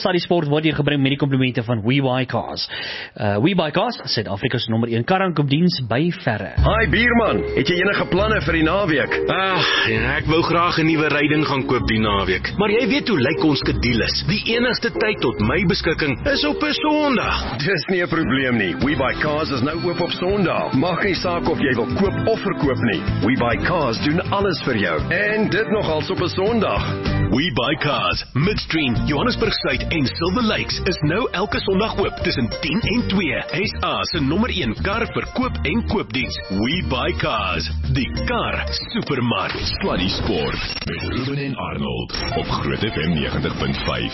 Sluddy Sport word hier gebring met die komplimente van WeBuyCars. WeBuyCars, Suid-Afrika se nommer 1 kar-aankoopdiens by verre. Hi Bierman, het jy enige planne vir die naweek? Ja, ek wou graag 'n nuwe ryding gaan koop die naweek. Maar jy weet hoe lyk ons skedules. Die enigste tyd tot my beskikking is op 'n Sondag. Dis nie 'n probleem nie. WeBuyCars is nou oop op Sondag. Maak nie saak of jy wil koop of verkoop nie. WeBuyCars doen alles vir jou. En dit nogals op 'n Sondag. WeBuyCars, Midstream, Johannesburg Suid en Silver Lakes is nou elke Sondag oop tussen 10 en 2. SA se nommer 1 kar verkoop en koopdiens. WeBuyCars, die kar supermark. Sluddy Sport met Ruben en Arnold op Groot FM 90.5.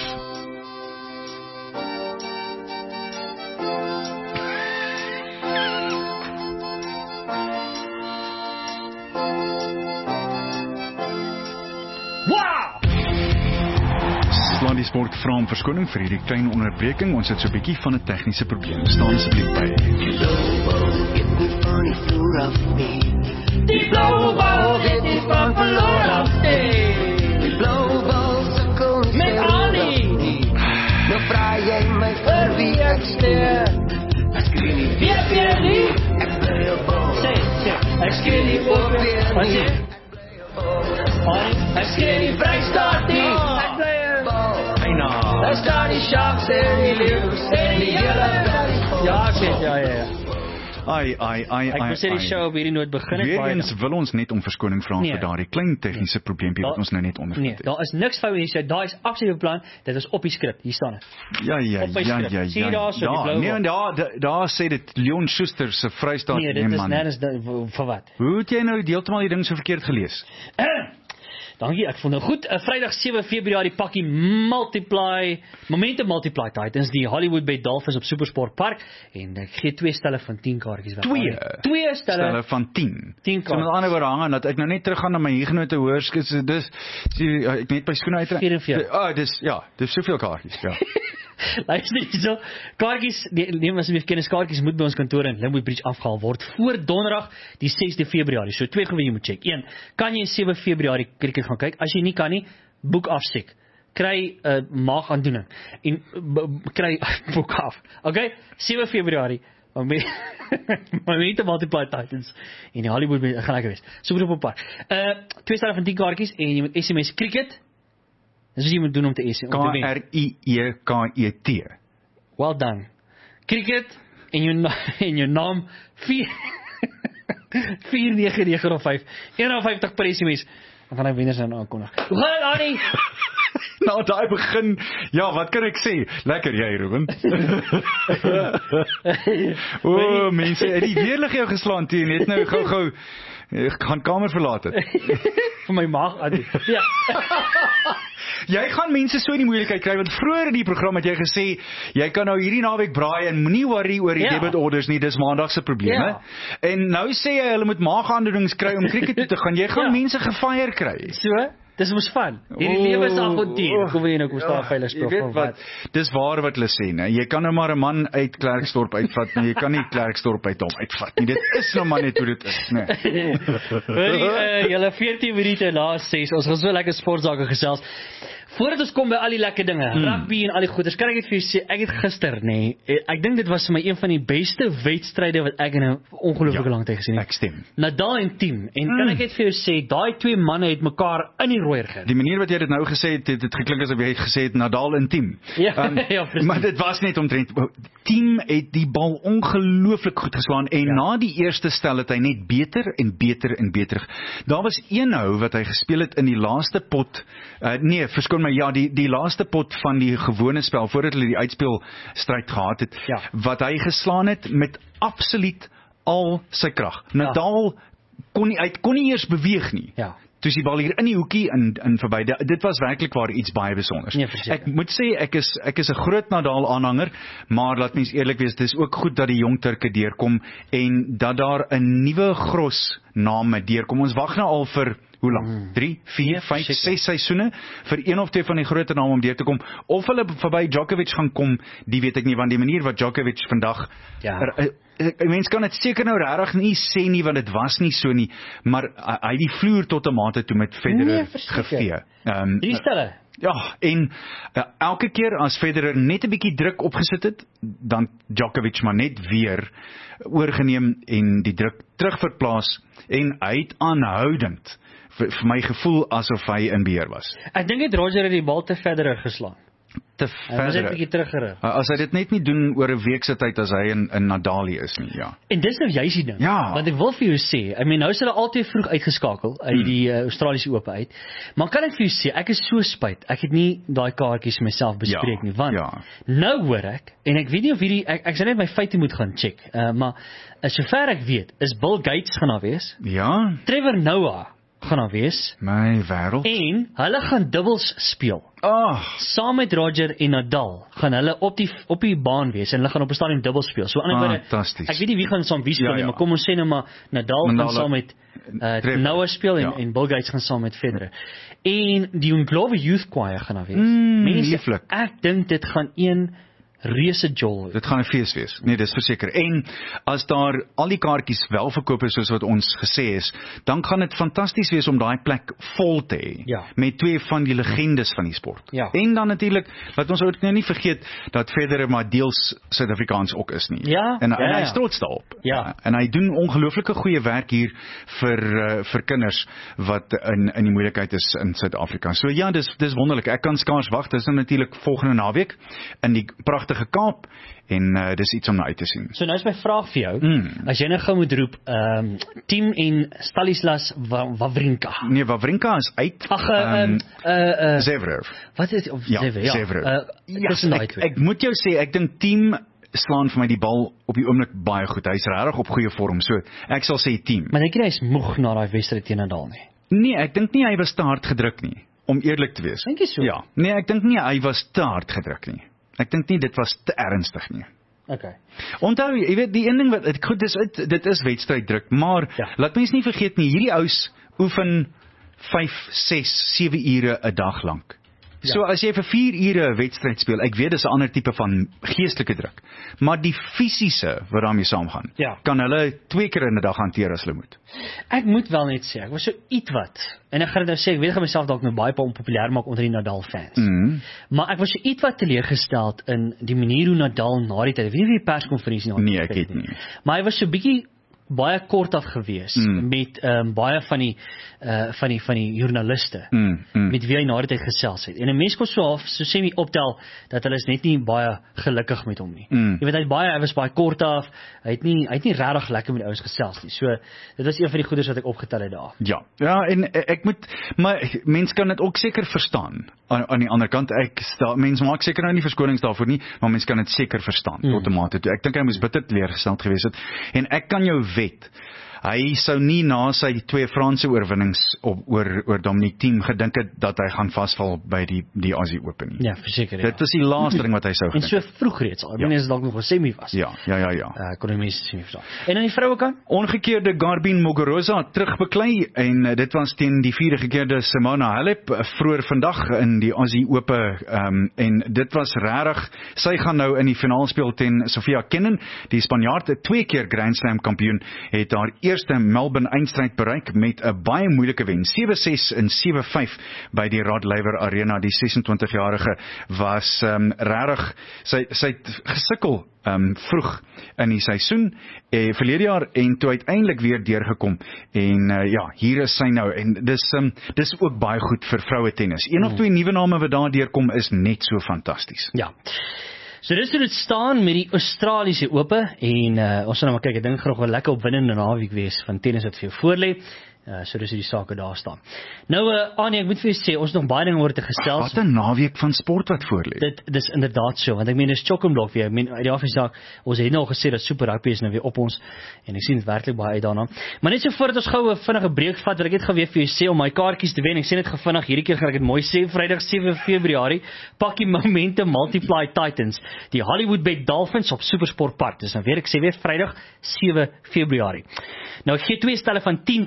Sluddy Sport vra om verskoning vir hierdie klein onderbreking. Ons het so 'n bietjie van 'n tegniese probleem. Staan asseblief by. Die blauwe bal het die van verloren die blauwe bal sukkel met Annie. Nou vraag jy my vir wie ek steer. Ek skree nie weer nie. Ek bly op bal. Sê, ek skree nie weer nie. Ek skree nie Vrystaat nie. Ek bly op bal. Daar staan die Sharks en die Leeuws en die hele wêreld. Ja. Ek wil sê die show op hierdie noot begin het. Weer eens wil ons net om verskoning vra vir daardie klein tegniese probleempie wat ons nou net ondervind het. Nee, daar is niks fout hier. Daar is absoluut 'n plan. Dit is op die skrip. Hier staan dit. Ja. Sien jy daar so die blou? Nee, daar sê dit Leon Schuster se Vrystaat nee, dit is nergens vir wat. Hoe het jy nou heeltemal die ding so verkeerd gelees? Dankie, ek voel nou goed. Vrydag 7 Februarie pakkie Momentum Multiply Titans, die Hollywood by Dolphins op Supersport Park, en ek gee 2 stelle van 10 kaartjies weg. 2 stelle van 10. 10 kaartjies. So met ander woorde hang aan dat ek nou net terug gaan na my hiergenote hoërskool, dis ek net by skoene uit. 44. Dis soveel kaartjies, ja. Luister hierso, kaartjies, neem asseblief kennis, kaartjies moet by ons kantoor in Limpopo Bridge afgehaal word voor Donderdag die 6de Februarie. So 2 goed jy moet check. 1, kan jy 7 Februarie cricket gaan kyk? As jy nie kan nie, boek afsek. Kry maagaandoening en kry boek af. Okay? 7 Februarie. Momentum Multiply Titans en die Hollywood gaan lekker wees. Super op 'n paar. 2 stelle van 10 kaartjies en jy moet SMS cricket. Dis wat jy moet doen om te wen. KRIEKET. Well done. Cricket en jou naam 49905 51 per SMS. Dan gaan hy wenners nou aankondig. Hoe gaan dit, Annie? Nou, daai begin. Ja, wat kan ek sê? Lekker jy, Ruben. Mense, het die weerlig jou geslaan toe net nou gou ek gaan kamer verlaat het. Vir my maag, Annie. Ja. Jy gaan mense so in die moeilikheid kry, want vroeër in die program het jy gesê, jy kan nou hierdie naweek braai en moenie worry oor die debit orders nie, dis maandag se probleme. En nou sê jy, hulle moet maagaandoenings kry om cricket toe te gaan, jy gaan mense gefire kry. So, dis mos fun. Hierdie lewe is avontuur. Kom jy nou, kom staan veilig speel. Dis waar wat hulle sê, né? Jy kan nou maar 'n man uit Klerksdorp uitvat, maar jy kan nie Klerksdorp uit hom uitvat nie. Dit is nou maar net hoe dit is, né? Julle 14 minute na 6, ons gaan so lekker sportsake gesels. Voordat ons kom by al die lekker dinge, rugby en al die goeders, kan ek net vir jou sê, ek het gister, ek dink dit was vir my een van die beste wedstryde wat ek in 'n ongelooflike lang tyd gesien het. Ek stem. Nadal en Thiem. En kan ek net vir jou sê, daai 2 manne het mekaar in die rooier gegaan. Die manier wat jy dit nou gesê het, dit geklink asof jy gesê het Nadal en Thiem. Maar dit was net omtrent Thiem het die bal ongelooflik goed geslaan en na die eerste stel het hy net beter en beter en beter. Daar was een hou wat hy gespeel het in die laaste pot. Die laaste pot van die gewone spel voordat hulle die uitspelstryd gehad het, wat hy geslaan het met absoluut al sy krag. Nadal kon nie eers beweeg nie. Toe is die bal hier in die hoekie in verby. Dit was werklik waar iets baie besonders. Ek moet sê, ek is 'n groot Nadal aanhanger, maar laat mens eerlik wees, dis ook goed dat die jong Turke deurkom en dat daar 'n nuwe gros name deurkom. Ons wag nou al vir hoe lank? 3, 4, 5, 6 seisoene vir een of twee van die groter name om deur te kom. Of hulle verby Djokovic gaan kom, die weet ek nie, want die manier wat Djokovic vandag mens kan dit seker nou regtig nie sê nie, want dit was nie so nie, maar hy die vloer tot 'n mate toe met Federer gevee. Die stelle. Ja, en elke keer as Federer net 'n bietjie druk opgesit het, dan Djokovic maar net weer oorgeneem en die druk terugverplaas en hy het aanhoudend vir my gevoel asof hy in beheer was. Ek dink het Roger het die bal te Federer geslaan. Te Hy was net 'n bietjie teruggerig. As hy dit net nie doen oor 'n week se tyd as hy in Nadal is nie, ja. En dis nou juist die ding. Ja. Want ek wil vir jou sê, nou is hulle altyd vroeg uitgeskakel uit die Australiese Ope uit. Maar kan ek vir jou sê, ek is so spyt. Ek het nie daai kaartjies myself bespreek nie, want nou hoor ek en ek weet nie of hierdie ek sal net my feite moet gaan check. Maar sover ek weet, is Bill Gates gaan daar wees. Ja. Trevor Noah gaan daar wees. My wêreld. En hulle gaan dubbels speel. Saam met Roger en Nadal gaan hulle op die baan wees en hulle gaan op 'n stadium dubbel speel. So fantasties. Ek weet nie wie gaan saam wie speel nie, maar kom ons sê nou maar Nadal gaan saam met Noah speel en Bill Gates gaan saam met Federer. En die Unglowe Youth Choir gaan daar wees. Mense, ek dink dit gaan een reuse jol. Dit gaan 'n fees wees. Nee, dis verseker. En as daar al die kaartjies wel verkoop is soos wat ons gesê is, dan gaan dit fantasties wees om daai plek vol te hê met twee van die legendes van die sport. Ja. En dan natuurlik, laat ons ook nou nie vergeet dat Federer maar deels Suid-Afrikaans ook is nie. Ja. En hy is trots daarop. Ja. En hy doen ongelooflike goeie werk hier vir kinders wat in die moeilikheid is in Suid-Afrika. So ja, dis wonderlik. Ek kan skaars wag. Dis nou natuurlik volgende naweek in die pragtige Kaap en dis iets om na uit te sien. So nou is my vraag vir jou, as jy nou gou moet roep, Thiem en Stanislas Wawrinka. Nee, Wawrinka is uit. Zverev. Wat is Zverev. Ek moet jou sê, ek dink Thiem slaan vir my die bal op die oomblik baie goed. Hy's regtig op goeie vorm. So ek sal sê Thiem. Maar dink jy hy is moeg na daai wedstryd teen Nadal nie? Nee, ek dink nie hy was te hard gedruk nie, om eerlik te wees. Dink jy so? Ja. Nee, ek dink nie hy was te hard gedruk nie. Ek dink nie dit was te ernstig nie. Okay. Onthou, jy weet die een ding wat goed dit is wedstryd-druk, maar laat mens nie vergeet nie, hierdie ouens oefen 5, 6, 7 ure 'n dag lank. So as jy vir 4 ure 'n wedstryd speel, ek weet dis 'n ander tipe van geestelike druk, maar die fisiese wat daarmee saamgaan, kan hulle 2 keer in 'n dag hanteer as hulle moet. Ek moet wel net sê, ek was so ietwat, en ek gaan dit nou sê, ek weet ek gaan myself dalk nou baie onpopulêr maak onder die Nadal fans, maar ek was so ietwat teleurgesteld in die manier hoe Nadal na die tyd, ek weet nie die perskonferensie nee, ek weet nie. Maar hy was so bietjie baie kort af gewees met baie van die joernaliste met wie hy na die tyd gesels het. En 'n mens kon so sê my optel dat hulle is net nie baie gelukkig met hom nie. Jy weet hy was baie kort af. Hy het nie regtig lekker met ouens gesels nie. So dit was een van die goeders wat ek opgetel het daar. Ja, en maar mense kan dit ook seker verstaan. Aan die ander kant, mense maak seker nou nie verskonings daarvoor nie, maar mense kan dit seker verstaan tot 'n mate toe. Ek dink hy moes bitter teleurgesteld gewees het. En ek kan jou hy sou nie na sy 2 Franse oorwinnings oor Dominic Thiem gedink het dat hy gaan vasval by die Aussie Open nie. Ja, verseker. Dit is die laaste ding wat hy sou gedink. En so vroeg reeds al. Mense dalk nog 'n semi was. Ja. Kon die mense sien verstaan. En aan die vroue kant? Ongekeerde Garbine Muguruza terugbeklei en dit was teen die 4de gekeerde Simona Halep vroeër vandag in die Aussie Ope en dit was regtig. Sy gaan nou in die finaal speel teen Sofia Kenin, die Spanjaard, 2 keer Grand Slam kampioen, het haar eerste Melbourne eindstryd bereik met 'n baie moeilike wen, 7-6 en 7-5 by die Rod Laver Arena. Die 26-jarige was regtig, sy het gesukkel vroeg in die seisoen verlede jaar en toe uiteindelik weer deurgekom en hier is sy nou en dis ook baie goed vir vroue tennis. Een of 2 nuwe name wat daar deurkom is net so fantasties. Ja. So dis hoe dit staan met die Australiese Ope en ons gaan nou maar kyk, ek dink graag 'n lekker opwindende naweek wees van tennis wat vir jou voorlê. So dis hoe die sake daar staan. Nou Annie, ek moet vir jou sê, ons het nog baie dinge oor te gesels. Wat 'n naweek van sport wat voorlê. Dit is inderdaad so, want ek meen dis chock-en-block weer. Ek meen uit die afspraak, ons het nou al gesê dat Super Rugby is nou weer op ons en ek sien dit werklik baie uit daarna. Maar net so voordat ons gou 'n vinnige breek vat, wil ek net gou weer vir jou sê om my kaartjies te wen. Ek sê net vinnig, hierdie keer gaan ek dit mooi sê, Vrydag 7 Februarie, pak die Momentum Multiply Titans, die Hollywood Bet Dolphins op Supersport Park. Dis nou weer, ek sê weer Vrydag 7 Februarie. Nou ek gee 2 stelle van 10 kaartjies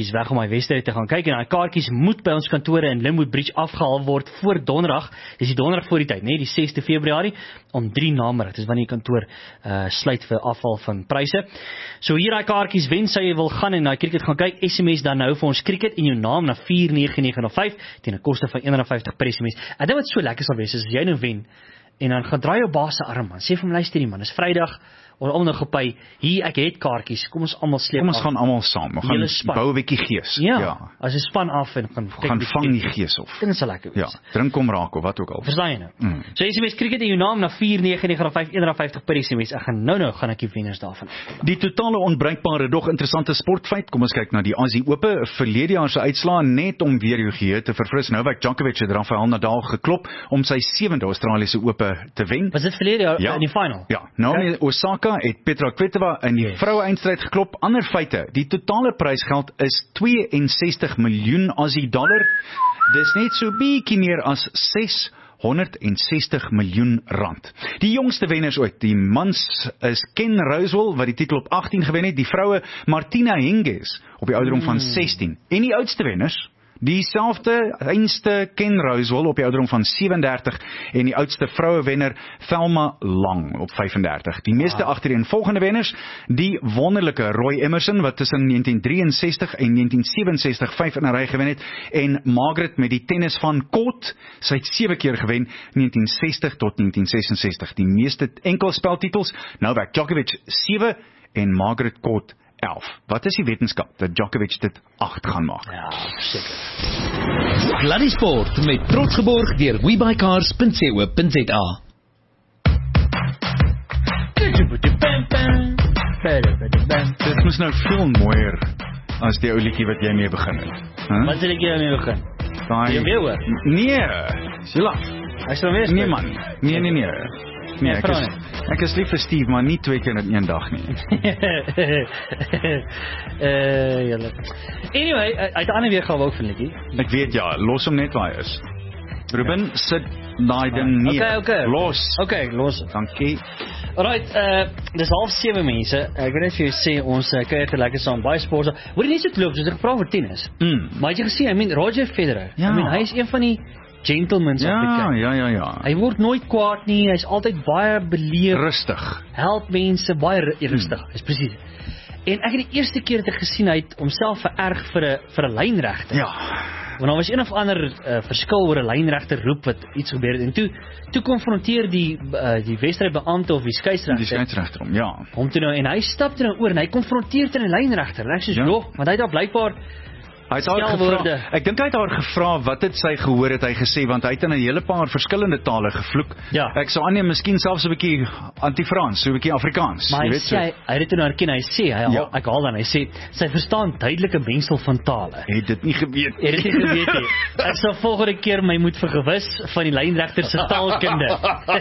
kaartjies weg om my wedstryd te gaan kyk en daai kaartjies moet by ons kantore in Lynnwood Bridge afgehaal word voor donderdag. Dis die donderdag voor die tyd, die 6de Februarie om 3 namiddag. Dis wanneer die kantoor sluit vir afval van pryse. So hier daai kaartjies wen sou jy wil gaan en na cricket gaan kyk, SMS dan nou vir ons cricket en jou naam na 49905 teen 'n koste van R51 per SMS. Ek dink wat so lekker sal wees is as jy nou wen en dan gaan draai jou baas se arm man. Sê vir hom luister man, dis Vrydag. Om nog op by, hier ek het kaartjies, kom ons almal sleep. Kom ons gaan almal saam, ons gaan bou 'n bietjie gees. Ja, as jy span af en gaan vang die gees op. Dit is lekker wees. Ja, drink kom raak of wat ook al. Verstaan jy nou? So SMS cricket en jou naam na 49905 R51 per SMS. Ek gaan nou gaan ek die wenners daarvan. Die totale onbruikbare dog interessante sportfeit. Kom ons kyk na die Aussie Ope, verlede jaar se uitslae net om weer jou geheue te verfris. Novak Djokovic het Rafael Nadal geklop om sy 7de Australiese Ope te wen. Was dit verlede jaar in die final? Ja, Naomi Osaka het Petra Kvitova in die vroue-eindstryd geklop. Ander feite, die totale prysgeld is 62 miljoen Aussie dollar. Dis net so bietjie meer as 660 miljoen rand. Die jongste wenners ooit, die mans is Ken Rosewall wat die titel op 18 gewen het, die vroue Martina Hingis op die ouderdom van 16. En die oudste wenners, dieselfde einste Ken Rosewall op die ouderdom van 37 en die oudste vroue wenner Thelma Lang op 35. Die meeste agtereenvolgende wenners, die wonderlike Roy Emerson wat tussen 1963 en 1967 5 in 'n ry gewen het en Margaret met die tennis van Court, sy het 7 keer gewen 1960 tot 1966. Die meeste enkelspeltitels, Novak Djokovic 7 en Margaret Court 11. Wat is die wetenskap dat Djokovic dit 8 gaan maak? Ja, seker. Sluddy Sport met trots geborg deur webuycars.co.za. Dit moes nou veel mooier as die ou liedjie wat jy mee begin het. Wat is die liedjie jy mee begin? Jy weer hoor? Nee, Sila. Ek sal weet. Nee man. Nee. Nee, ek is lief vir Steve, maar nie 2 keer in 1 dag nie. Julle. Anyway, uit 'n ander weergawe ook vind ek. Ek weet ja, los hom net waar hy is. Ruben, sit daai ding neer. Okay. Los. Okay, los. Dankie. Alright, dis 6:30 mense. Ek wil net vir jou sê ons kuier te lekker saam baie sports. Hoor jy nie so loop soos ek gevra vir tennis. Maar jy gesien, Roger Federer. Ja. Hy is een van die gentlemen of the game. Ja. Hy word nooit kwaad nie, hy's altyd baie beleef. Rustig. Help mense, baie rustig. Dis presies. En ek het die eerste keer dit gesien hy het homself vererg vir 'n lynregter. Ja. Want daar was een of ander verskil oor 'n lynregter roep wat iets gebeur het en toe konfronteer die wedstrydbeampte of die skeieregter hom, ja. Hom toe nou en hy stap toe nou oor en hy konfronteer teen 'n lynregter. En ek sê, "Joh, want hy het daar blykbaar Hy het haar gevra, ek dink hy het haar gevra wat het sy gehoor het hy gesê, want hy het in 'n hele paar verskillende tale gevloek. Ja. Ek sou aanneem miskien selfs 'n bietjie anti-Frans, so 'n bietjie Afrikaans. Maar jy weet, hy het dit nou erken, hy sê, ek haal dan, hy sê, sy verstaan duidelike mengsel van tale. Het dit nie geweet. Het dit nie geweet nie. Ek sal volgende keer my moet vergewis van die lynregter se taalkunde.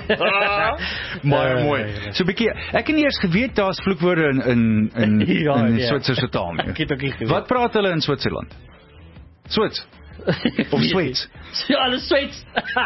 Baie mooi. So 'n bietjie, ek het nie eers geweet daar's vloekwoorde in Switserse taal nie. Ek het ook nie geweet. Wat praat hulle in Switserland? Swits? Of Sweets? Ja, hulle Sweets.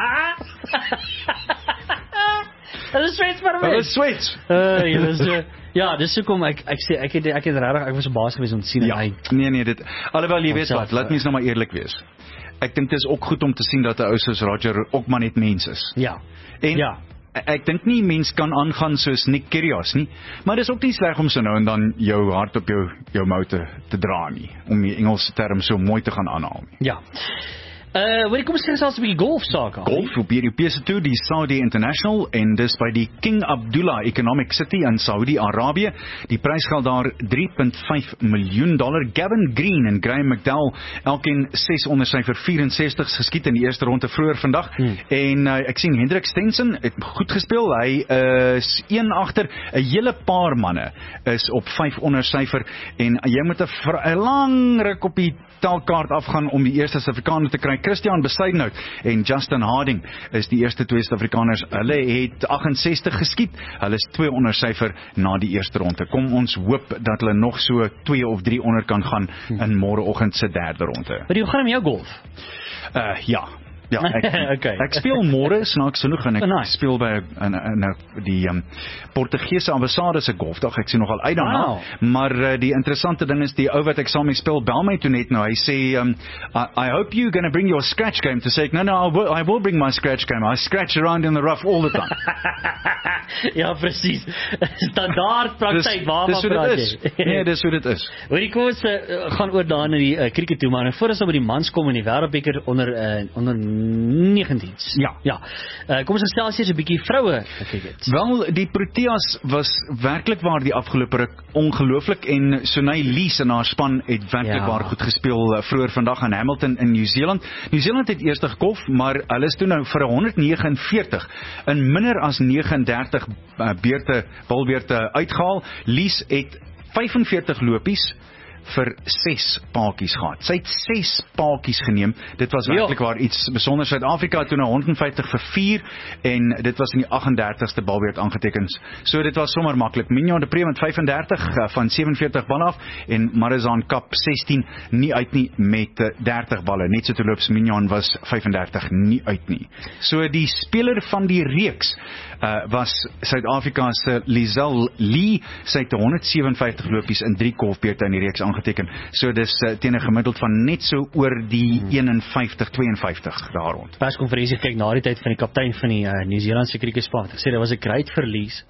Hulle Sweets maar Hulle Sweets. Ja, dis hoekom ek sê ek het regtig ek was verbaas gewees om te sien hy. Nee, dit. Alhoewel jy weet wat, laat mens nou maar eerlik wees. Ek dink dit is ook goed om te sien dat 'n ou soos Roger ook maar net mens is. Ja. En ek dink nie mens kan aangaan soos Nick Kyrgios nie, maar dis ook nie sleg om so nou en dan jou hart op jou mou te dra nie, om die Engelse term so mooi te gaan aanhaal nie. Ja. Kom ons gesels 'n bietjie golf sake. Golf op die Europese toer, die Saudi International en dis by die King Abdullah Economic City in Saudi-Arabië. Die prysgeld daar $3.5 miljoen. Gavin Green en Graham McDowell elkeen 6 onder syfer 64 geskiet in die eerste ronde vroeër vandag. En ek sien Hendrik Stenson het goed gespeel. Hy is 1 agter. 'n Hele paar manne is op 5 onder syfer en jy moet 'n lang ruk op die telkaart afgaan om die eerste Suid-Afrikaner te kry. Christian Bezuidenhout en Justin Harding is die eerste 2 Suid-Afrikaners. Hulle het 68 geskiet. Hulle is 2 onder syfer na die eerste ronde. Kom ons hoop dat hulle nog so 2 of 3 onder kan gaan in môreoggend se derde ronde. Maar hoe gaan met jou golf? Ja. Ja, ek speel môre snaaks genoeg en ek speel by die Portugese ambassade se golfdag. Ek sien nogal uit daarna. Maar die interessante ding is die ou wat ek saam mee speel bel my toe net nou. Hy sê I hope you're going to bring your scratch game to say no, I will bring my scratch game. I scratch around in the rough all the time. Ja, presies. Standaard praktyk waarvan praat jy? Nee, dis hoe dit is. Hoorie, kom ons gaan oor daar na die cricket toe, maar voor ons by die mans kom in die Wêreldbeker onder 19s. Ja. Kom ons gesels eers 'n bietjie vroue cricket. Wel, die Proteas was werklik waar die afgelope ruk ongelooflik en Sunay Lee en haar span het werklik waar goed gespeel vroeër vandag aan Hamilton in Nieu-Seeland. Nieu-Seeland het eerste gekolf, maar hulle is toe nou vir 149 in minder as 39 balbeurte uitgehaal. Lies het 45 lopies vir 6 paadjies gehad. Sy het 6 paadjies geneem. Dit was werklik waar iets besonder. Suid-Afrika het toe nou 150 vir 4 en dit was in die 38ste balbeurt aangeteken. So dit was sommer maklik. Mignon de Pre met 35 van 47 bal af en Marizanne Kapp 16 nie uit nie met 30 balle. Net so terloops Mignon was 35 nie uit nie. So die speler van die reeks was Suid-Afrika se Lizelle Lee. Sy het 157 lopies in 3 golfbeurte in die reeks aangeteken. So dis teen 'n gemiddeld van net so oor die 51-52 daar rond. Perskonferensie kyk na die tyd van die kaptein van die Nieu-Seelandse cricketspan. Hy sê dit was 'n great verlies.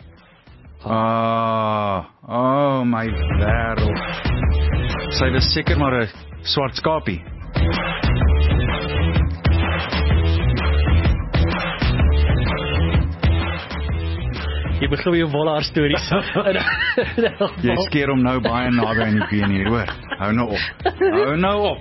Oh my wêreld. Sy was seker maar 'n swart skapie. Jy begin jou Wollaar stories. Jy skeer hom nou baie naby aan die been hier, hoor. Hou nou op.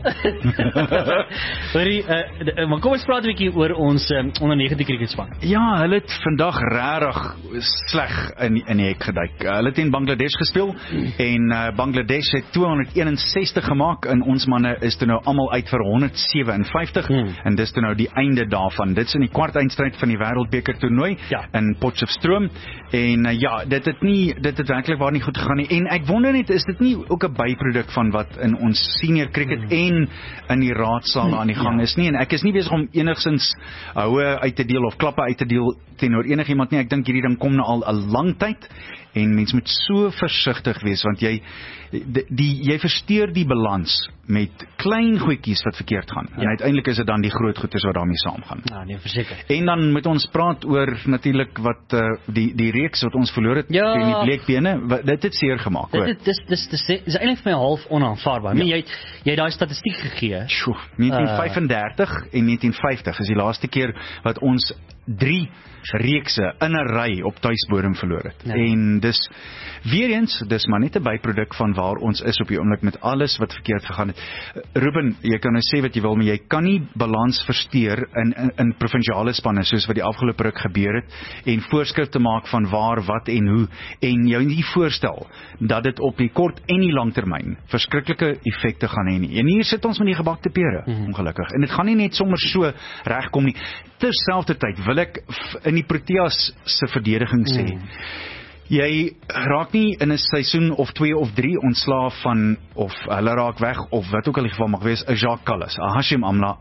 Maar kom ons praat 'n bietjie oor ons onder 19 cricketspan. Ja, hulle het vandag regtig sleg in die hek geduik. Hulle het in Bangladesh gespeel en Bangladesh het 261 gemaak en ons manne is toe nou almal uit vir 157 en dis toe nou die einde daarvan. Dit is in die kwartfinale van die Wêreldbeker toernooi in Potchefstroom. En dit het werklik waar nie goed gegaan nie. En ek wonder net, is dit nie ook 'n byproduk van wat in ons senior cricket en in die raadsaal aan die gang is nie? En ek is nie besig om enigsins houe uit te deel of klappe uit te deel teenoor enigiemand nie. Ek dink hierdie ding kom nou al 'n lang tyd en mens moet so versigtig wees want jy versteur die balans met klein goedjies wat verkeerd gaan. En uiteindelik is dit dan die groot goeders wat daarmee saamgaan. Ja, nee, verseker. En dan moet ons praat oor natuurlik wat die reeks wat ons verloor het teen die bleekbene, dit het seer gemaak, hoor. Dit is eintlik vir my half onaanvaarbaar. Jy het daai statistiek gegee. 1935 en 1950 is die laaste keer wat ons 3 reekse in 'n ry op tuisbodem verloor het. En dis weer eens, dis maar net 'n byproduk van waar ons is op die oomblik met alles wat verkeerd gegaan het. Ruben, jy kan nou sê wat jy wil, maar jy kan nie balans versteur in provinsiale spanne soos wat die afgelope ruk gebeur het en voorskrifte maak van waar, wat en hoe en jou nie voorstel dat dit op die kort en die langtermyn verskriklike effekte gaan hê nie. En hier sit ons met die gebakte pere, ongelukkig. En dit gaan nie net sommer so regkom nie. Terselfdertyd wil ek in die Proteas se verdediging sê, jy raak nie in 'n seisoen of 2 of 3 ontslaaf van, of hulle raak weg, of wat ook al die geval mag wees, 'n Jacques Kallis, 'n Hashim Amla,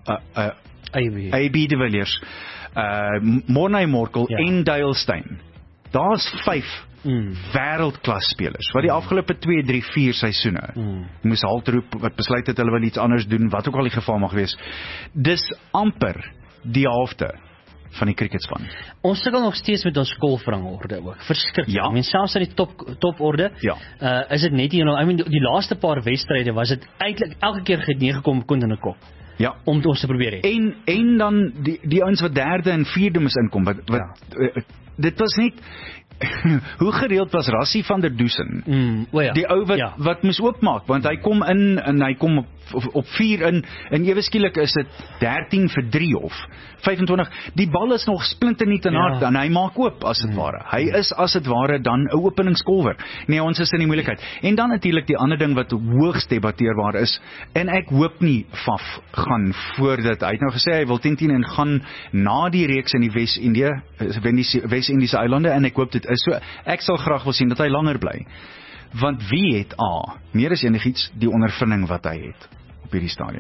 AB de Villiers, Mornay Morkel en Dale Steyn. Daar's 5 wêreldklas spelers wat die afgelope 2, 3, 4 seisoene moes haltroep, wat besluit het hulle wil iets anders doen, wat ook al die geval mag wees. Dis amper die helfte van die cricketspan. Ons sukkel nog steeds met ons golfrangorde ook. Verskriklik. Mens selfs in die toporde is dit net die laaste paar wedstryde was dit eintlik elke keer geneem kon in 'n kop. Ja, om ons te probeer hê. En dan die ouens wat 3de en 4de moes inkom. Dit was net hoe gereeld was Rassie van der Dusen, die ou wat moes oopmaak, want hy kom in en hy kom op 4 in en ewe skielik is dit 13 vir 3 of 25. Die bal is nog splinternuut en hard en hy maak oop as dit ware. Hy is as dit ware dan 'n openingskolwer. Nee, ons is in die moeilikheid. En dan natuurlik die ander ding wat hoogs debatteerbaar is, en ek hoop nie Faf gaan voordat hy het nou gesê hy wil 10-10 en gaan na die reeks in die Wes-Indiese eilande, en ek hoop dit is so. Ek sal graag wil sien dat hy langer bly. Want wie het meer as enigiets die ondervinding wat hy het op hierdie stadium.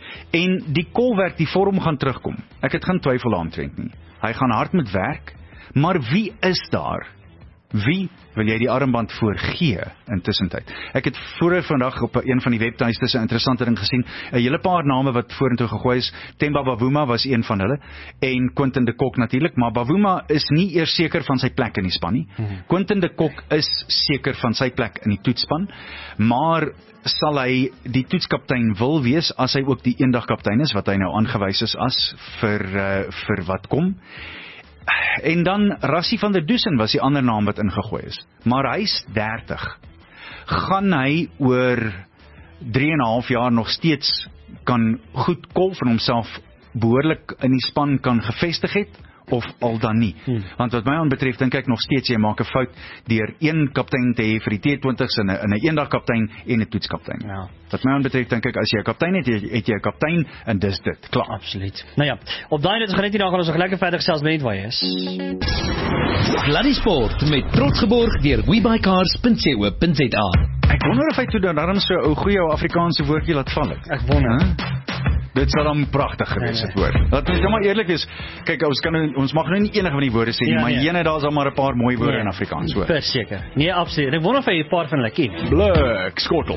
En die kolwerk, die vorm gaan terugkom. Ek het geen twyfel daaromtrent nie. Hy gaan hard met werk, maar wie is daar? Wie wil jy die armband voorgee intussen tyd? Ek het vroeër vandag op een van die webtuistes 'n interessante ding gesien, 'n hele paar name wat vorentoe gegooi is. Themba Bavuma was een van hulle, en Quinton de Kock natuurlik, maar Bavuma is nie eers seker van sy plek in die span nie. Quinton de Kock is seker van sy plek in die toetsspan, maar sal hy die toetskaptein wil wees as hy ook die eendagkaptein is, wat hy nou aangewys is as vir wat kom. En dan Rassie van der Dussen was die ander naam wat ingegooi is. Maar hy's 30. Gaan hy oor 3,5 jaar nog steeds kan goed kolf en homself behoorlik in die span kan gevestig het? Of al dan nie. Want wat my aanbetref, dink ek nog steeds jy maak 'n fout deur een kaptein te hê vir die T20s en 'n eendagkaptein en 'n toetskaptein. Ja. Wat my aanbetref, dink ek as jy 'n kaptein het jy 'n kaptein en dis dit. Klaar. Absoluut. Nou ja, op daai net ons gaan net hier gaan ons nog lekker verder gesels met net waar jy is. Bloody Sport met trots geborg deur webuycars.co.za. Ek wonder of hy toe daarom so 'n goeie Afrikaanse woordjie laat val het. Ek wonder. Dit sal dan pragtig gewees het woord. Laat ons nou maar eerlik is. Kyk, ons mag nou nie enige van die woorde sê nie, maar jene daar's al maar 'n paar mooi woorde in Afrikaans hoor. Verseker. Nee, absoluut. Ek wonder of hy 'n paar van hulle ken. Blik, skottel.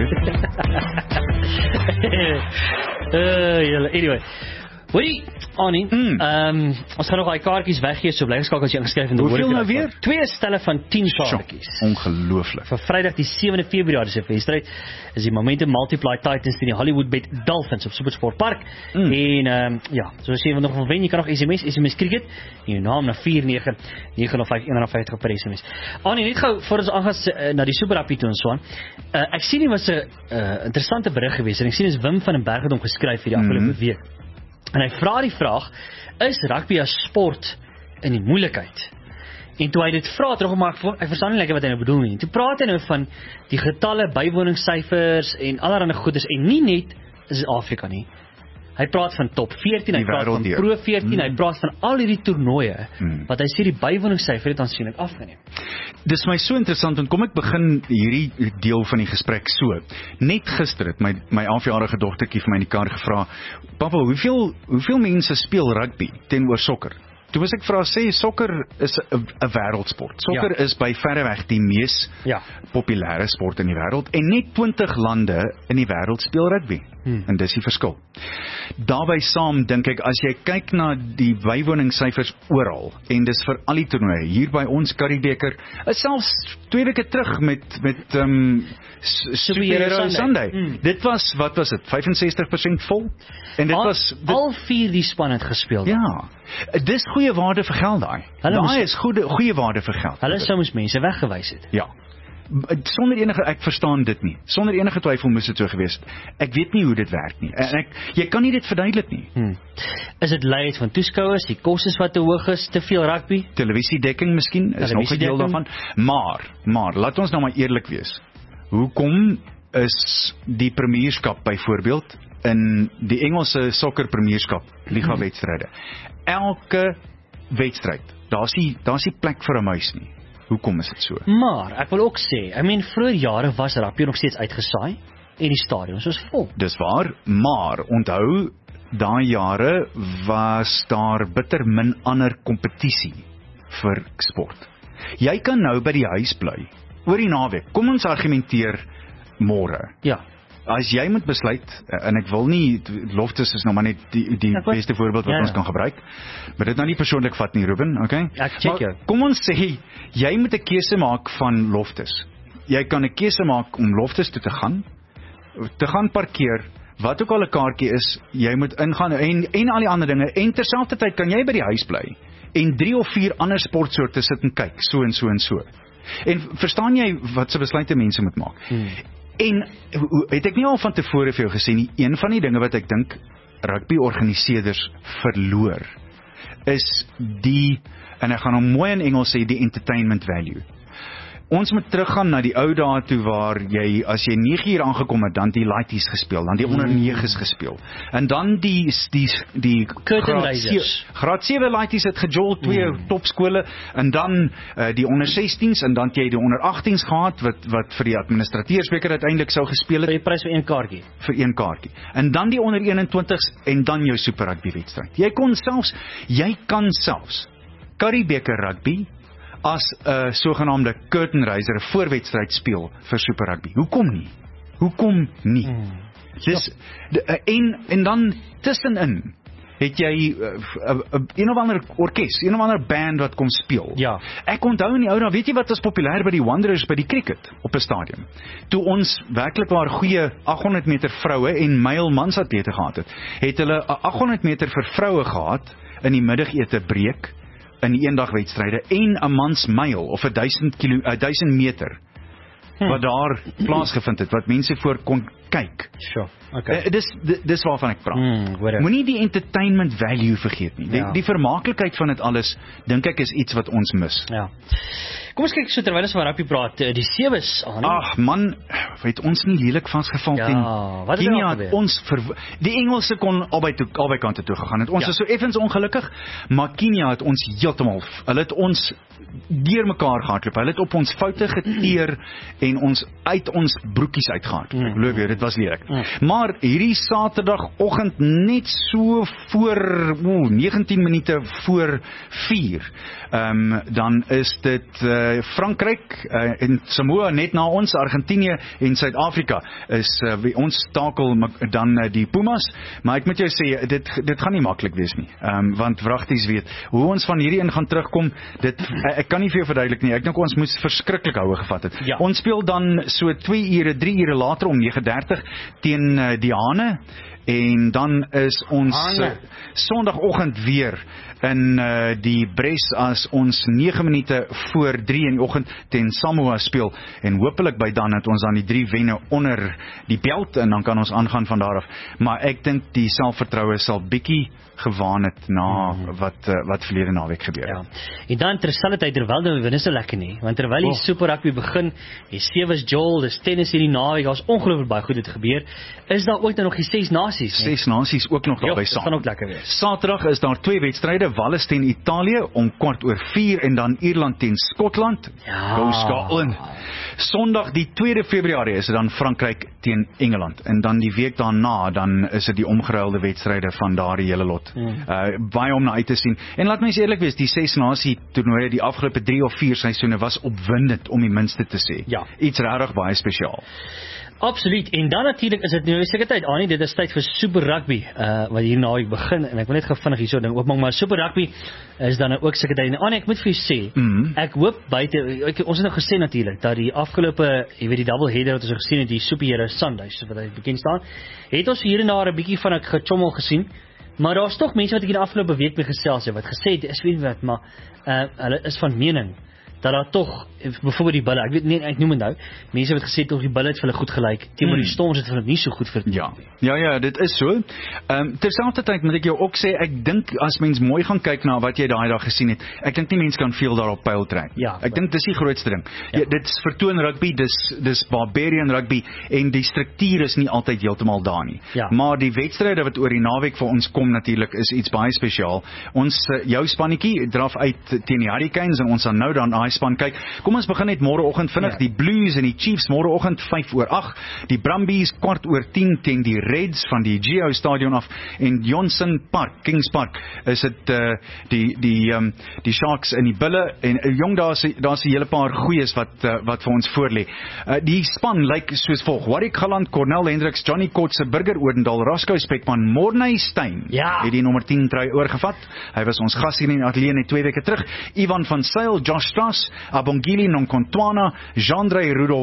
Anyway. Hoorie, Annie, ons gaan nog daai kaartjies weggee, so bly geskakel as jy ingeskryf in die Hoeveel nou weer? 2 stelle van 10 kaartjies. Ongelooflik. Vir Vrydag die 7de Februarie se wedstryd is die Momentum Multiply Titans teen die Hollywoodbet Dolphins op Supersport Park. En ja, so as jy nog wil wen, jy kan nog SMS cricket, en jou naam na 49905 op SMS. Annie, net gou voor ons aangaan na die Super Rugby toe en so aan. Ek sien dit was 'n interessante berig geweest en ek sien is Wim van den Berg het hom geskryf vir die afgelope week. En hy vra die vraag, is rugby as sport in die moeilikheid? En toe hy dit vra, ek verstaan nie lekker wat hy nou bedoel nie. Toe praat hy nou van die getalle, bywoningssyfers en allerlei goeders, en nie net is Afrika nie. Hy praat van top 14, hy praat van pro 14, hy praat van al hierdie toernooie, wat hy sê die bywoningssyfer het aansienlik afgeneem. Dis my so interessant, en kom ek begin hierdie deel van die gesprek so. Net gister het my 11-jarige dogtertjie vir my in die kar gevra, papa, hoeveel mense speel rugby teenoor sokker? Toe was ek vra, sê, sokker is 'n wêreldsport. Sokker is by verreweg die mees populêre sport in die wêreld, en net 20 lande in die wêreld speel rugby. En dis die verskil. Daarby saam dink ek, as jy kyk na die bywoningssyfers oral, en dis vir al die toernooie, hier by ons Curriebeeker, selfs 2 weke terug met Superhero Sunday. Dit was, wat was dit, 65% vol? En dit was al 4 die span het gespeel. Ja. Dis goeie waarde vir geld daai. Daai is goeie waarde vir geld. Hulle sou moes mense weggewys het. Ja. Sonder enige, ek verstaan dit nie. Sonder enige twyfel moes dit so gewees het. Ek weet nie hoe dit werk nie. En jy kan nie dit verduidelik nie. Is dit leid van toeskouers, die kostes wat te hoog is, te veel rugby? Televisiedekking miskien, is nog 'n deel daarvan. Maar, laat ons nou maar eerlik wees. Hoekom is die premierskap byvoorbeeld in die Engelse sokker premierskap, liga wedstryde, elke wedstryd, daar's nie plek vir 'n muis nie. Hoekom is dit so? Maar, ek wil ook sê, vroeër jare was rugby nog steeds uitgesaai, en die stadions was vol. Dis waar, maar, onthou, daai jare was daar bitter min ander kompetisie vir sport. Jy kan nou by die huis bly, oor die naweek, kom ons argumenteer môre. Ja. As jy moet besluit, en ek wil nie, Loftus is nou maar net die beste voorbeeld wat ons kan gebruik, maar dit nou nie persoonlik vat nie, Ruben, okay? Ek check jou. Kom ons sê, jy moet 'n keuse maak van Loftus. Jy kan 'n keuse maak om Loftus toe te gaan parkeer, wat ook al 'n kaartjie is, jy moet ingaan, en al die ander dinge, en terselfdertyd kan jy by die huis bly, en 3 of 4 ander sportsoorte sit en kyk, so en so en so. En verstaan jy wat se besluite mense moet maak? En het ek nie al van tevore vir jou gesê nie, een van die dinge wat ek dink rugby-organiseerders verloor, is en ek gaan hom mooi in Engels sê, die entertainment value. ons moet teruggaan na die ou dae toe waar jy, as jy 9 uur aangekom het, dan die lighties gespeel, dan die onder 9's gespeel. En dan die graad 7 lighties het gejol, 2 topskole, en dan die onder 16's, en dan het jy die onder 18's gehad, wat vir die administrateursbeker uiteindelik sou gespeel het. Vir die prys vir een kaartjie. Vir een kaartjie. En dan die onder 21's, en dan jou super rugby wedstryd. Jy kan selfs Curriebeeker rugby as 'n sogenaamde curtain raiser, 'n voorwedstryd speel vir super rugby. Hoekom nie? Dis en dan tussenin het jy een of ander orkes, een of ander band wat kom speel. Ja. Ek onthou in die ou dae, weet jy wat was populêr by die Wanderers by die cricket op 'n stadion? Toe ons werklik waar goeie 800 meter vroue en myl mansatlete gehad het hulle 'n 800 meter vir vroue gehad in die middagete breek in die eendagwedstryde en 'n mansmyl of 1000 meter wat daar plaasgevind het, wat mense voor kon kyk. Sure. Okay. Dis waarvan ek praat. Moenie die entertainment value vergeet nie. Die vermaaklikheid van dit alles, dink ek is iets wat ons mis. Ja. Kom ons kyk so terwyl ons van rugby praat, die sewes aan. Ag man, het ons nie lelik vasgeval teen Kenia het ons die Engelse kon albei kante toe gegaan het. Ons is so effens ongelukkig, maar Kenia het ons heeltemal, hulle het ons deur mekaar gehardloop. Hulle het op ons foute geteer en ons uit ons broekies uitgehardloop. Ek glo dit was lelik. Maar hierdie Saterdagoggend net so voor 19 minute voor 4, dan is dit Frankryk en Samoa net na ons, Argentinië en Suid-Afrika is ons takel dan die Pumas, maar ek moet jou sê, dit gaan nie maklik wees nie, want wragties weet, hoe ons van hierdie in gaan terugkom, ek kan nie vir jou verduidelik nie, ek dink ons moes verskriklik houe gevat het. Ja. Ons speel dan so 3 ure later om 9:30 teen die Hane, en dan is ons Sondagoggend weer in die Bres as ons 9 minute voor 3 in die oggend teen Samoa speel, en hopelik by dan het ons dan die 3 wenne onder die belt, en dan kan ons aangaan van daar af, maar ek dink die selfvertroue sal bietjie gewaan het na wat verlede naweek gebeur het. En dan terselfdertyd, terwyl die wen is so lekker nie, want terwyl die Super Rugby begin, die sewes jol, dis tennis hierdie naweek, daar's ongelooflik baie goed het gebeur, is daar ooit nog die 6 nasies? 6 nasies ook nog daarby saam. Dit gaan ook lekker wees. Saterdag is daar 2 wedstryde, Wales teen Italië om 4:15 en dan Ierland teen Skotland. Go Scotland. Sondag die 2de Februarie is dit dan Frankryk teen Engeland, en dan die week daarna, dan is dit die omgeruilde wedstryde van daardie hele lot. Baie om na uit te sien. En laat my eerlik wees, die 6 nasie toernooie die afgelope 3 of 4 seisoene was opwindend om die minste te sê. Ja. Iets regtig baie spesiaal. Absoluut, en dan natuurlik is dit nou seker tyd, Annie, dit is tyd vir Super Rugby, wat hier naweek begin, en ek wil net gevinnig hierso ding oopmaak, maar Super Rugby is dan ook seker tyd, en Annie, ek moet vir jou sê, ek hoop buite, ons het nou gesê natuurlik, dat die afgelope, jy weet die double header wat ons gesien het, die Superhero Sundays, wat hy bekend staan, het ons hier en daar 'n bietjie van 'n gechommel gesien, maar daar's tog mense wat ek in die afgelope week mee gesels het, wat gesê het, is weet wat, maar hulle is van mening, dat daar tog, byvoorbeeld die bulle, ek weet nie, ek noem het nou, mense wat gesê tog die bulle het vir hulle goed gelyk, teenoor die Storms het vir hulle nie so goed vir. Ja, dit is so. Terselfdertyd moet ek jou ook sê, ek dink as mens mooi gaan kyk na wat jy daai dag gesien het, ek dink nie mens kan veel daarop pyl trek. Ek dink dis die grootste ding. Dit is vertoon rugby, dis barbarian rugby, en die struktuur is nie altyd heeltemal daar nie. Maar die wedstryde wat oor die naweek vir ons kom natuurlik is iets baie spesiaal. Ons jou spannetjie draf uit teen die Hurricanes, en ons gaan nou dan daai span kyk. Kom ons begin net môreoggend vinnig, die Blues en die Chiefs môreoggend 5:08, die Brumbies 10:15 teen die Reds van die Geo Stadion af, en Johnson Park, Kings Park, is dit die Sharks en die Bulle, en jong, daar's 'n hele paar goeies wat vir ons voorlê. Die span lyk soos volg: Warwick Gallant, Cornel Hendricks, Johnny Kotze, Burger Odendaal, Rasco Spekman, Morney Steyn het die nommer 10 trui oorgevat. Hy was ons gas hier in die ateljee net 2 weke terug. Ivan van Sail, Josh Strass, Abongile Nonkontwana, Jean-André Rudolph,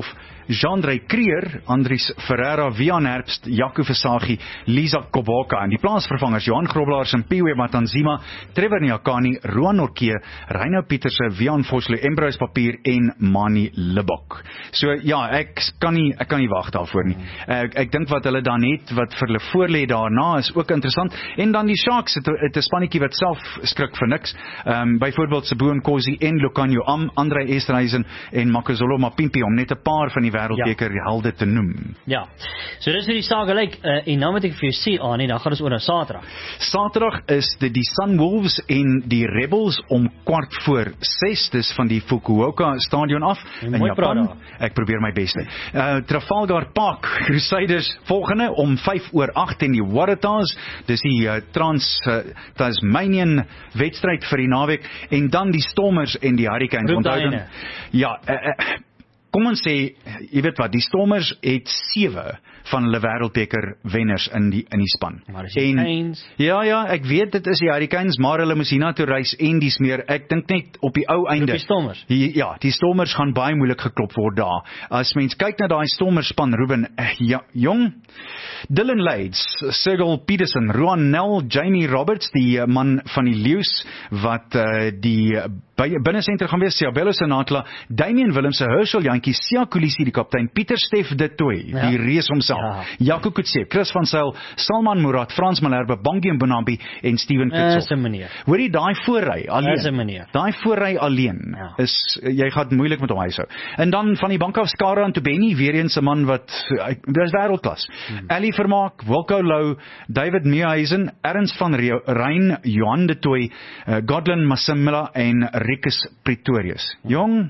Jean-André Creer, Andries Ferreira, Wian Herbst, Jaco Versaghi, Lisa Kobaka en die plaasvervangers Johan Grobelaars en Piwe Matanzima, Trevor Nyakani, Roan Norke, Reino Pieterse, Wian Vosloo, Embrose Papier en Mani Libok. So ja, ek kan nie wag daarvoor nie. Ek dink wat hulle dan het, wat vir hulle voorlê daarna is ook interessant. En dan die Sharks het 'n spannetjie wat self skrik vir niks. Byvoorbeeld Sebo Nkosi en Lucanio Am, Andre Esterhuizen en Makazolo Mapimpi om net 'n paar van die wêreldbeker helde te noem. Ja. So dis hoe die saak lyk en nou moet ek vir jou sê aan en dan gaan ons oor na Saterdag. Saterdag is dit die Sunwolves en die Rebels om 5:45, dis van die Fukuoka stadion af in Japan. Ek probeer my beste. Trafalgar Park Crusaders volgende om 5:08 en die Waratahs, dis die Trans-Tasmanian wedstryd vir die naweek en dan die Stormers en die Hurricanes. Ja, kom ons sê, jy weet wat, die Stormers het 7 van hulle wêreldbeker wenners in die span. Maar is die Hurricanes? Ja, ek weet dit is die Hurricanes, maar hulle moes hiernatoe reis en dis meer. Ek dink net op die ou einde. Die Stormers. Die Stormers gaan baie moeilik geklop word daar. As mens kyk na daai Stormers span, Ruben, jong, Dylan Lades, Sergel Peterson, Roan Nel, Jamie Roberts, die man van die Leeu's wat die binnensentrum gaan wees, Siabelo Senatla, Damian Willemse, Herschel Jantjie, Sia Kulisi die kaptein, Pieter Steff de Toey, die reus homself, Jaco Kutse, Chris van Zyl, Salman Murad, Frans Malherbe, Bongi Mbonambi en Steven Klitschov. Hoorie, daai voorry alleen is, jy gaan moeilik met hom huishou. En dan van die bank af Skara en Tobeni, weer eens 'n man wat, dis wêreldklas. Ali Vermaak, Wilco Lou, David Meehuisen, Ernst van Ryn, Johan de Toey, Godlin Masimila en Rikus Pretorius. Jong?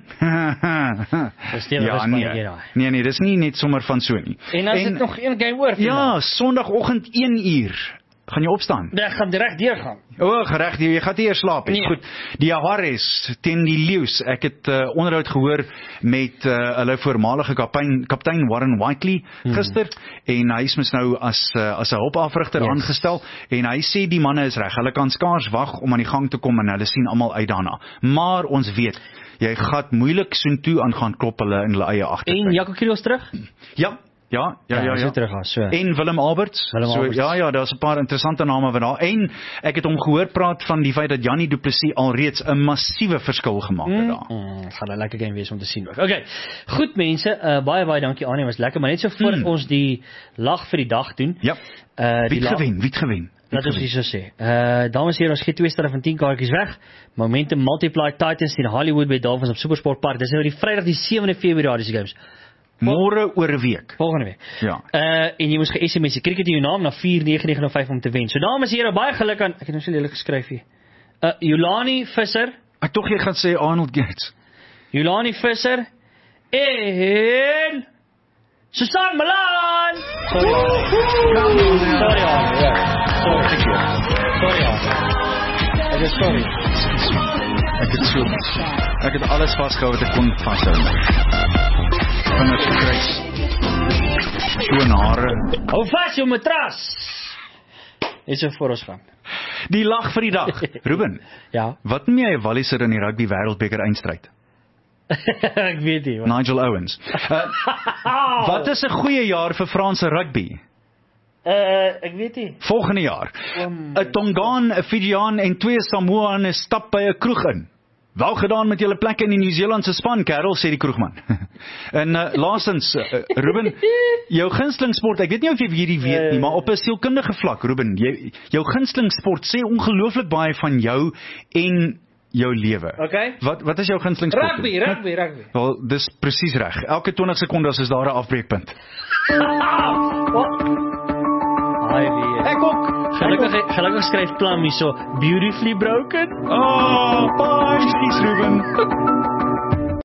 Nee, dis nie net sommer van so nie. En as dit nog een game oor? Ja, Sondagoggend 1:00. Gaan jy opstaan? Nee, ek gaan direk deurgaan. Gereg, jy gaan nie eers slaap nie. Nee. Goed, die Jaguares teen die Leeu's. Ek het onderhoud gehoor met hulle voormalige kaptein Warren Whiteley gister en hy is mos nou as 'n hulpafrigter aangestel en hy sê die manne is reg. Hulle kan skaars wag om aan die gang te kom en hulle sien almal uit daarna. Maar ons weet, jy gaan moeilik soontoe aan klop hulle in hulle eie agtertuin. En Jaco Kriels terug? Ja. So. En Willem Alberts. Daar's 'n paar interessante name wat daar. En ek het hom gehoor praat van die feit dat Jannie Du Plessis alreeds 'n massiewe verskil gemaak het daar. Gaan 'n lekker game wees om te sien ook. Okay. Goed mense, baie dankie Annie, was lekker, maar net so voordat ons die lag vir die dag doen. Ja. Wie het gewen? Dat is nie so sê. Dames en here, ons gee 2 sterre van 10 kaartjies weg. Momentum Multiply Titans in Hollywood by Dolphins op Supersport Park. Dis nou die Vrydag die 7de Februarie se games. Môre oor 'n week. Volgende week. Ja. En jy moes ge-SMS cricket in jou naam na 49905 om te wen. So dames en here, baie geluk aan. Ek het nou so lelik geskryf hier. Yolani Visser. Ek tog jy gaan sê Arnold Gates. Yolani Visser en Susan Malan. Sorry. Ek het alles vasgehou wat ek kon vashou. Vingers gekruis. Skoon hare. Hou vas jou matras. Is so vir ons gaan. Die lag vir die dag. Ruben. Ja. Wat noem jy 'n Walliser in die rugby wêreldbeker eindstryd? Ek weet nie. Nigel Owens. Wat is 'n goeie jaar vir Franse rugby? Ek weet nie. Volgende jaar. 'n Tongaan, 'n Fijiaan en 2 Samoanes stap by 'n kroeg in. Wel gedaan met julle plekke in die Nieu-Seelandse span, Karel, sê die kroegman. En laastens, Ruben, jou gunsteling sport, ek weet nie of jy hierdie weet nie, maar op 'n sielkundige vlak, Ruben, jou gunsteling sport sê ongelooflik baie van jou en jou lewe. Okay. Wat is jou gunsteling sport? Rugby. Wel, dis presies reg. Elke 20 sekondes is daar 'n afbreekpunt. Ek ook. Gelukkig skryf Plum hier so, beautifully broken. Bye, Ruben.